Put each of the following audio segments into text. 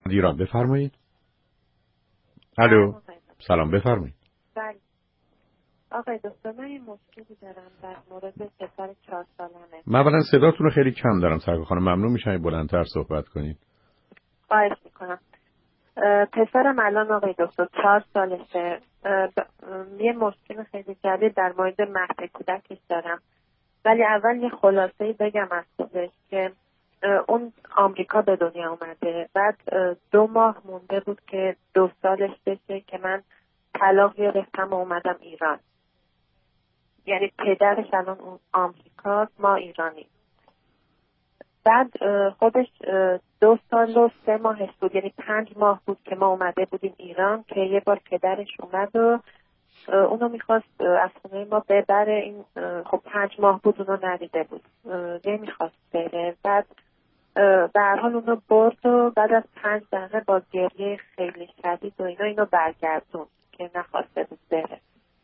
ایران. بفرمایید. الو، سلام، بفرمایید. بله آقای دکتر، من این مشکلی دارم در مورد پسر 4 سالمه. من اولا صداتون رو خیلی کم دارم سرکار خانم، ممنون میشم بلندتر صحبت کنید. خواهش میکنم. پسرم الان آقای دکتر 4 سالشه. یه مشکل خیلی جدید در مورد مهد کودکش دارم، ولی اول یه خلاصه‌ای بگم از خودش که اون آمریکا به دنیا اومده، بعد 2 ماه مونده بود که 2 سالش بشه که من طلاق گرفتم و اومدم ایران. یعنی پدرش الان اون آمریکاست، ما ایرانی. بعد خودش 2 سال و 3 ماهش بود، یعنی 5 ماه بود که ما اومده بودیم ایران که یه بار پدرش اومد و اونو میخواست از خونه ما ببره. این خب 5 ماه بود، اونو ندیده بود، نمیخواست بره. بعد به هر حال اونو برد و بعد از 5 دقیقه با گریه خیلی شدید و اینو برگردون که نخواسته بود بره.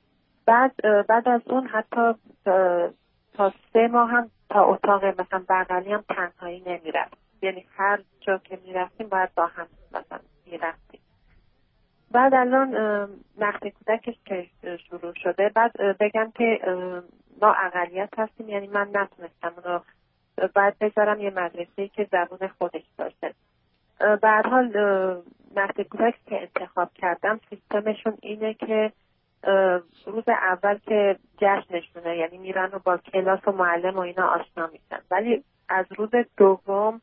بعد از اون حتی تا 3 ماه هم تا اتاق مثلا بغلی هم تنهایی نمیرفت، یعنی هر جا که میرفتیم باید با هم مثلا میرفتیم. بعد الان مهد کودکش که شروع شده، بعد بگم که ما اقلیت هستیم، یعنی من نتونستم اونو باید بذارم یه مدرسه‌ای که زبون خودش باشه. به هر حال مهد کودک که انتخاب کردم سیستمشون اینه که روز اول که جشنشونه، یعنی میرن و با کلاس و معلم و اینا آشنا میشن، ولی از روز دوم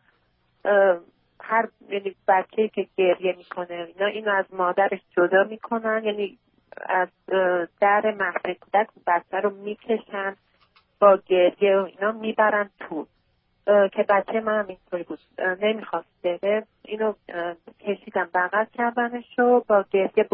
هر یعنی بچه‌ای که گریه میکنه اینو از مادرش جدا میکنن، یعنی از در مهد کودک بچه رو میکشن با گریه و اینا میبرن تو، که بچه من هم اینطوری بود، نمیخواست بره. اینو کشیدن بغل کردنش و با گریه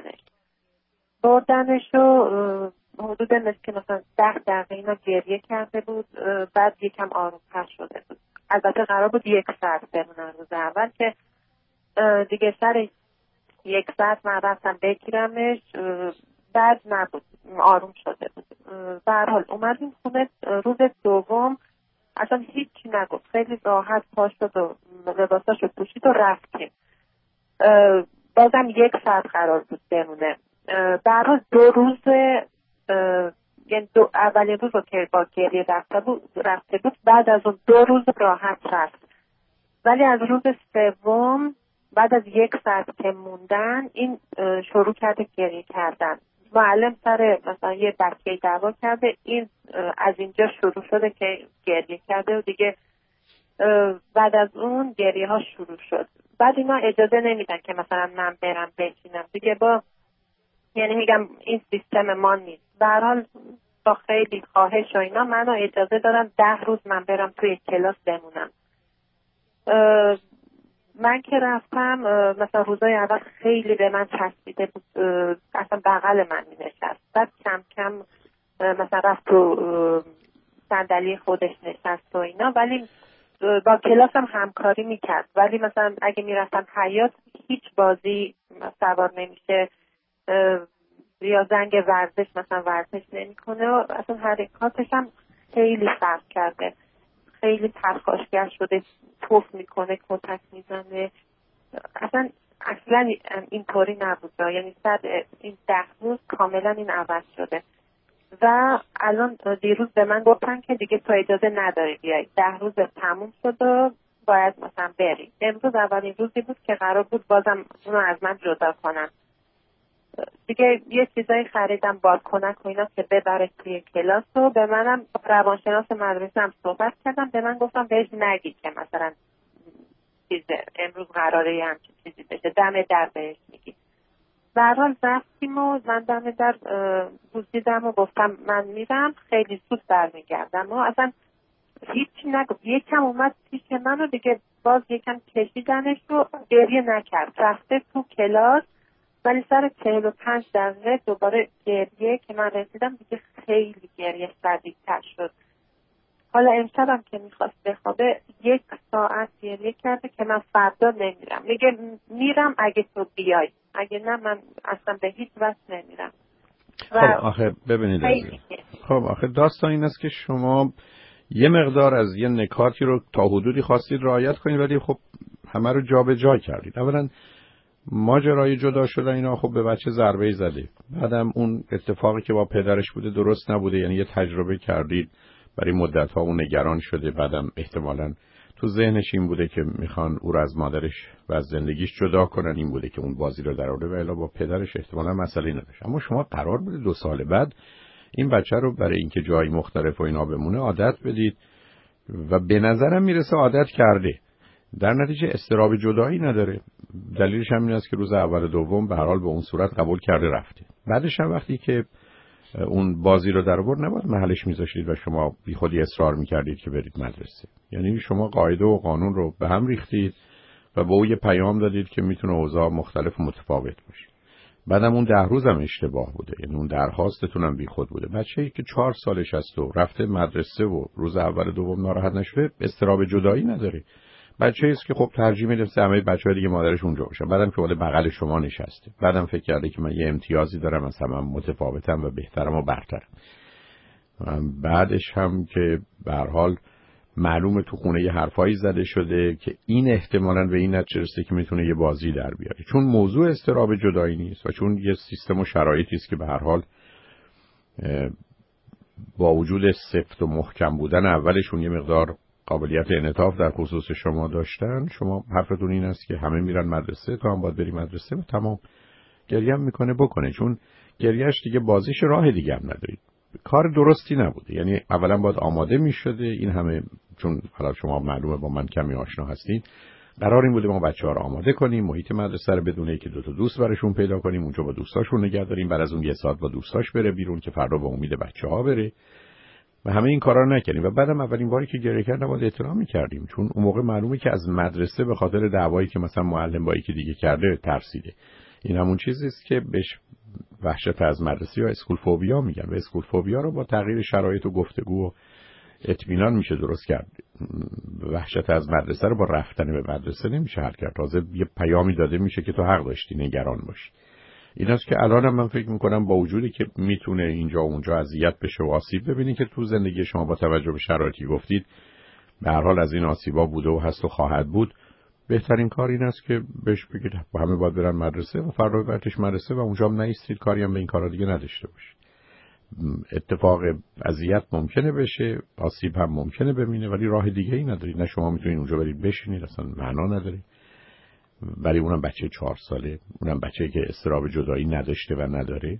بردنش و حدود مثلا 10 دقیقه اینا گریه کرده بود. بعد یکم آروم‌تر شده بود. البته قرار بود 1 ساعت بمونن روز اول، که دیگه سر 1 ساعت من رفتم بگیرمش، بعد نبود، آروم شده بود. به هر حال اومدیم خونه روز دوم، اصلا هیچی نگفت، خیلی راحت پا شد و لباساشو پوشید و رفتیم. بازم 1 ساعت قرار بود بمونه. برای 2 روز، یعنی اولین روز رو که با گریه رفته بود، بعد از اون 2 روز راحت رفت. ولی از روز سوم بعد از 1 ساعت که موندن این شروع کرده گریه کردن. معلم سر مثلا یه بچه دعوا کرده، این از اینجا شروع شده که گریه کرده و دیگه بعد از اون گریه ها شروع شد. بعد اینا اجازه نمیدن که مثلا من برم بشینم دیگه، یعنی میگم این سیستم ما نیست. به هر حال با خیلی خواهش و اینا منو اجازه دادن 10 روز من برم توی کلاس بمونم. من که رفتم مثلا روزای اول خیلی به من چسبیده بود، اصلا بغل من می نشست. بعد کم کم مثلا رفت تو صندلی خودش نشست و اینا، ولی با کلاس هم همکاری میکرد. ولی مثلا اگه میرفتم حیاط هیچ بازی سوار نمیشه، یا زنگ ورزش مثلا ورزش نمیکنه و اصلا حرکاتش هم خیلی فرق کرده، خیلی پرخاشگر شده، توف میکنه، کتک میزنه. اصلا اینطوری نبود، یعنی این 10 روز کاملا این عوض شده. و الان دیروز به من گفتن که دیگه تو اجازه نداری بیای، 10 روز تموم شد و باید مثلا بری. امروز اولین روزی بود که قرار بود بازم اونو از من جدا کنن. دیگه یه چیزایی خریدم، بادکنک و اینا که ببره توی کلاس و به منم روانشناس مدرسه هم صحبت کردم، به من گفتم بهش نگی که مثلا امروز قراره یه همچین چیزی بشه، دم در بهش میگی. در حال رفتیم و من دم در بوزیدم و گفتم من میرم، خیلی زود برمیگردم و اصلا هیچی نگفت. یکم اومد پیش من و دیگه باز یکم کشیدنش و گریه نکرد، رفته تو کلاس. ولی سر 45 دقیقه دوباره گریه که من رسیدم دیگه خیلی گریه شدیدتر شد. حالا امشبم که میخواست بخوابه 1 ساعت گریه کرده که من فردا نمیرم. میگه میرم اگه تو بیای، اگه نه من اصلا به هیچ وجه نمیرم. خب آخه ببینید خب آخه داستان این است که شما یه مقدار از یه نکاتی رو تا حدودی خواستید رعایت کنید، ولی خب همه رو جابجا کردید. اولا ماجرای جدا شدن اینا خب به بچه ضربه زده، بعدم اون اتفاقی که با پدرش بوده درست نبوده، یعنی یه تجربه کردید برای مدت‌ها اون نگران شده، بعدم احتمالاً تو ذهنش این بوده که میخوان او رو از مادرش و از زندگیش جدا کنن، این بوده که اون بازی رو در آورده و الا با پدرش احتمالاً مسئله نداشت. اما شما قرار بوده 2 سال بعد این بچه رو برای اینکه جای مختلف و اینا بمونه عادت بدید و به نظرم میرسه عادت کرده، در نتیجه اضطراب جدایی نداره. دلیلش هم این است که روز اول و دوم به هر حال به اون صورت قبول کرده رفته. بعدش هم وقتی که اون بازی رو در آورد نباید محلش میذاشتید و شما بی خودی اصرار میکردید که برید مدرسه. یعنی شما قاعده و قانون رو به هم ریختید و به او یه پیام دادید که میتونه اوضاع مختلف و متفاوت باشه. بعدم اون 10 روزم اشتباه بوده، یعنی اون درخواستتون هم بی خود بوده. بچه‌ای که 4 سالش است و رفته مدرسه و روز اول و دوم ناراحت نشده اضطراب جدایی نداره. بچه‌ای است که خب ترجیح میده مثل همه بچه‌های دیگه مادرش اونجا باشه، بعدم که ولی بغل شما نشسته، بعدم فکر کرده که من یه امتیازی دارم، از همه متفاوتم و بهترم و برترم. بعدش هم که به هر حال معلومه تو خونه یه حرفایی زده شده که این احتمالاً به این نتیجه رسیده که میتونه یه بازی در بیاره، چون موضوع اضطراب جدایی نیست و چون یه سیستم و شرایطی است که به هر حال با وجود سفت و محکم بودن اولشون یه مقدار قابلیت انعطاف در خصوص شما داشتن. شما حرفتون این است که همه میرن مدرسه، تو هم باید بری مدرسه و تمام. گریه هم میکنه بکنه، چون گریهش دیگه بازیش راه دیگه هم ندارید. کار درستی نبوده. یعنی اولا باید آماده میشده این همه، چون حالا شما معلومه با من کمی آشنا هستین، قرار این بوده ما بچه‌ها رو آماده کنیم، محیط مدرسه رو بدونه که 2 تا دوست براشون پیدا کنیم، اونجا با دوستاشون نگه داریم، بعد از اون 1 ساعت با دوستاش بره بیرون که فردا با امید بچه‌ها بره. و همه این کارا رو نکردیم و بعدم اولین باری که گریه کرد نباید احترام می‌کردیم، چون اون موقع معلومه که از مدرسه به خاطر دعوایی که مثلا معلم با یکی دیگه کرده ترسیده. این همون چیزی است که بهش وحشت از مدرسه یا اسکول فوبیا میگن و اسکول فوبیا رو با تغییر شرایط و گفتگو و اطمینان میشه درست کرد. وحشت از مدرسه رو با رفتن به مدرسه نمیشه حل کرد، تازه یه پیامی داده میشه که تو حق داشتی نگران باشی. این است که الانم من فکر میکنم با وجودی که میتونه اینجا و اونجا اذیت بشه و آسیب ببینید که تو زندگی شما با توجه به شرایطی گفتید به هر حال از این آسیبا بوده و هست و خواهد بود، بهترین کار این است که بهش بگید همه باید برن مدرسه و فردا براتش مدرسه و اونجا هم نایستید، کاری هم به این کارا دیگه نداشته باشید. اتفاق اذیت ممکنه بشه، آسیب هم ممکنه ببینه، ولی راه دیگه ای ندارید. نه شما میتونید اونجا برید بشینید، اصلا معنا نداره. ولی اونم بچه 4 ساله، اونم بچه‌ای که اضطراب جدایی نداشته و نداره.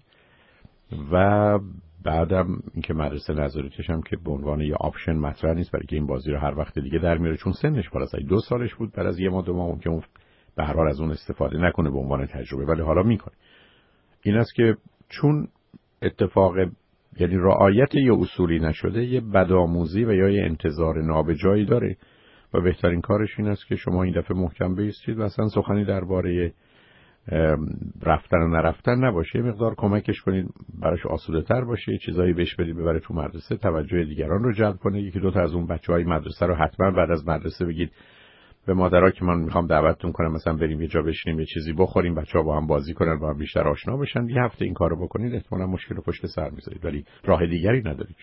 و بعدم اینکه مدرسه نظارتش هم که به عنوان یه آپشن مطرح نیست، برای که این بازی رو هر وقت دیگه در میاره، چون سنش بالاست. 2 سالش بود، بعد از 1 ماه 2 ماه ممکن اون به هر حال از اون استفاده نکنه به عنوان تجربه، ولی حالا میکنه. این است که چون اتفاق یعنی رعایت یه اصولی نشده، یه بدآموزی و یا یه انتظار نابجایی داره و بهترین کارش این است که شما این دفعه محکم بایستید و اصلا سخنی درباره رفتن و نرفتن نباشه، یه مقدار کمکش کنید براش آسوده تر باشه، چیزایی بهش بدید ببره تو مدرسه، توجه دیگران رو جلب کنه. 1 2 تا از اون بچهای مدرسه رو حتما بعد از مدرسه بگید به مادرها که من میخوام دعوتتون کنم مثلا بریم یه جا بشینیم یه چیزی بخوریم، بچه‌ها با هم بازی کنن، با هم بیشتر آشنا بشن. یه هفته این کارو بکنید احتمالاً مشکل رو پشت سر میذارید، ولی راه دیگری ندارید.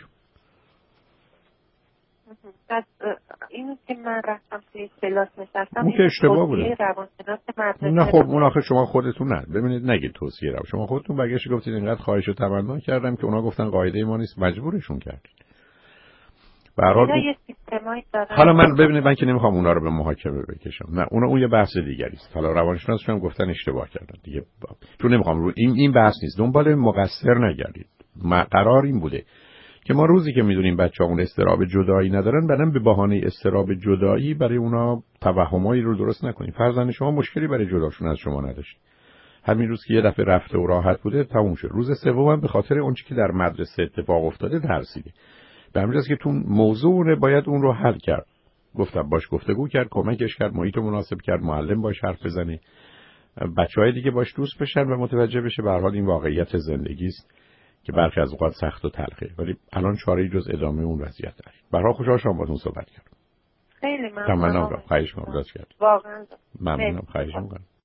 از این که من رفتم توی کلاس نشستم اون که اشتباه بوده. نه خب اون آخه شما خودتون نه ببینید نگید توصیه رو، شما خودتون برگشت گفتید اینقدر خواهش و تمنا کردم که اونا گفتن قاعده ما نیست، مجبورشون کردید. به هر حال حالا من ببینید من که نمیخوام اونا رو به محاکمه بکشم، نه اون یه بحث دیگری است. حالا روانشناسشون هم گفتن اشتباه کردن دیگه، چون نمیخوام رو این بحث نیست. دنبال مقصر نگردید. قرار این بوده که ما روزی که میدونیم بچه‌مون استراب جدایی ندارن، بعدن به بهانه استراب جدایی برای اونا توهمایی رو درست نکنیم. فرزند شما مشکلی برای جداشون از شما نداشت، همین روز که یه دفعه رفته و راحت بوده تموم شد. روز سوم به خاطر اون چیزی که در مدرسه اتفاق افتاده ترسیده. به همین جاست که تو موضوع باید اون رو حل کرد. گفتم باش گفتگو کرد، کمکش کرد، محیط مناسب کرد، معلم باش حرف بزنه، بچهای دیگه باش دوست بشن و متوجه بشه به هر حال این واقعیت زندگی است که برخی از اوقات سخت و تلخه، ولی الان چاره‌ای جز ادامه اون وضعیت داره. برای خوشحال شدم باهاتون صحبت کردم. خیلی ممنونم. خواهش می‌کنم. واقعا ممنونم. خواهش می‌کنم.